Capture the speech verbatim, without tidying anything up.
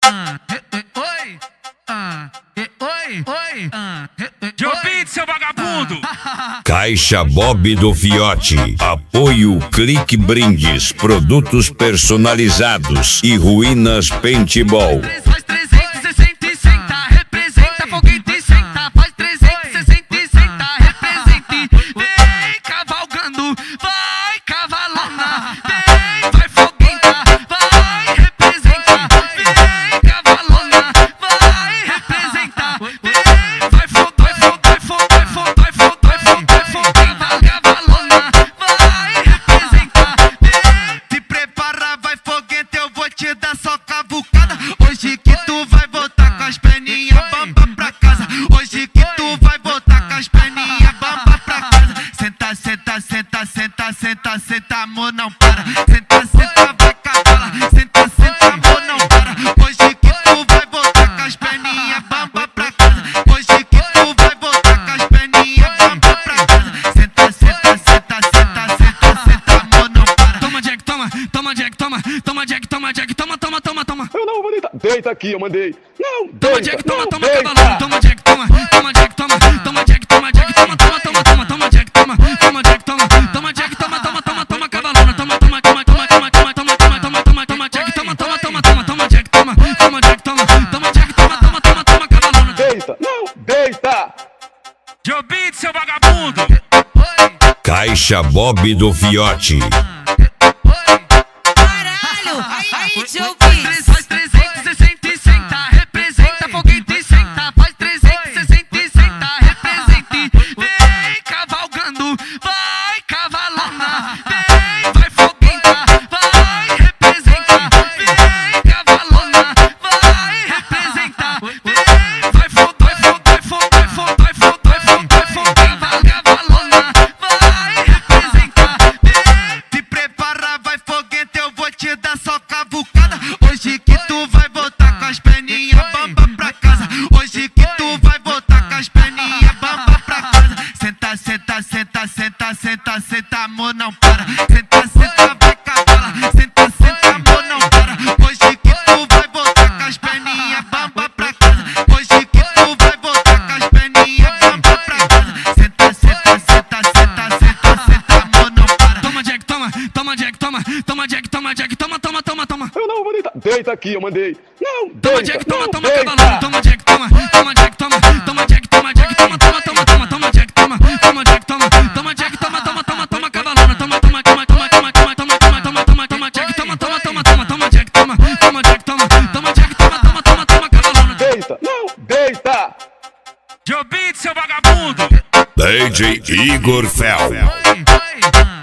ah, oi, ah, oi, oi, ah, Joe Beat, seu vagabundo! Caixa Bob do Fiote. Apoio Clique Brindes, produtos personalizados e Ruínas Paintball. Faz trezentos e sessenta e senta, representa foguete e senta. Faz trezentos e sessenta e senta, represente. Vem cavalgando, vai cavalona. Vem, vai foguenta, vai representa. Vem cavalona, vai representa. Vem, vai fogo, vai fogo, vai fogo, vai fogo, vai fogo, vai fogo, vai fogo. Cavalona, vai representar. Vem, se prepara, vai foguete, eu vou te dar só cavucada. Hoje que tu vai voltar com as perninhas bamba pra casa. Hoje que tu vai voltar com as perninhas bamba pra casa. Senta, senta, senta, senta, senta, senta, amor, não para. Senta, senta, vai cavala. Senta, senta, amor, não para. Hoje que tu vai voltar com as perninhas bamba pra casa. Hoje que tu vai voltar com as perninhas bamba pra casa. Senta, senta, senta, senta, senta, senta, amor, não para. Toma, Jack, toma, toma, Jack, toma, toma, Jack, toma, Jack, toma, toma, toma, toma. Eu não vou deitar. Deita aqui, eu mandei. Não, Toma, deita, Jack, toma, não, toma, deita. cavalona. Toma, Jack, toma, toma, Jack, toma, toma, Jack, toma, Jack, toma, toma, toma, toma, toma, Jack, toma, toma, Jack, toma, toma, Jack, toma, toma, toma, toma, cavalona. Toma, toma, toma, toma, toma, toma, toma, toma, toma, toma, toma, Jack, toma, toma, toma, toma, toma, Jack, toma, toma, Jack, toma, toma, Jack, toma, toma, toma, toma, cavalona. Deita, não, deita. Joe Beat, seu vagabundo! Caixa Bob do Fiote. Caralho! Aí, Joe Faz Beat! trezentos e sessenta e senta, representa foguete e senta. Faz trezentos e sessenta e senta, represente. Vem cavalgando, vai cavalona. Vem, vai foguenta, vai representa. Vem cavalona, vai representa. Vem, vai fogo, vai fogo, vai fogo, vai fogo, vai fogo, vai fogo, vai fogo. Cavalona, vai representar. Vem, se prepara, vai foguete, eu vou te dar só cavucada. Hoje que tu vai voltar com as perninhas bamba pra casa. Hoje que tu vai voltar com as perninhas bamba pra casa. Senta, senta, senta, senta, senta, senta, amor, não para. Senta, senta, vai cavala. Senta, senta, amor, não para. Hoje que tu vai voltar com as perninhas bamba pra casa. Hoje que tu vai voltar com as perninhas bamba pra casa. Senta, senta, senta, senta, senta, senta, amor, não para. Toma, Jack, toma, toma, Jack, toma, toma, Jack, toma, Jack, toma, toma, toma, toma. Eu não vou deitar. Deita aqui, eu mandei. Não, Toma, deita, Jack, toma, não, toma, deita. cavalona. Toma, Jack, toma, toma, Jack, toma, toma, Jack, toma, Jack, toma, toma, toma, toma, toma, Jack, toma, toma, Jack, toma, toma, Jack, toma, toma, toma, toma, cavalona. Toma, toma, toma, toma, toma, toma, toma, toma, toma, toma, toma, Jack, toma, toma, toma, toma, toma, Jack, toma, toma, Jack, toma, toma, Jack, toma, toma, toma, toma, cavalona. Deita, não, deita. Joe Beat, seu vagabundo! D J Igor Fel. Oi, oi,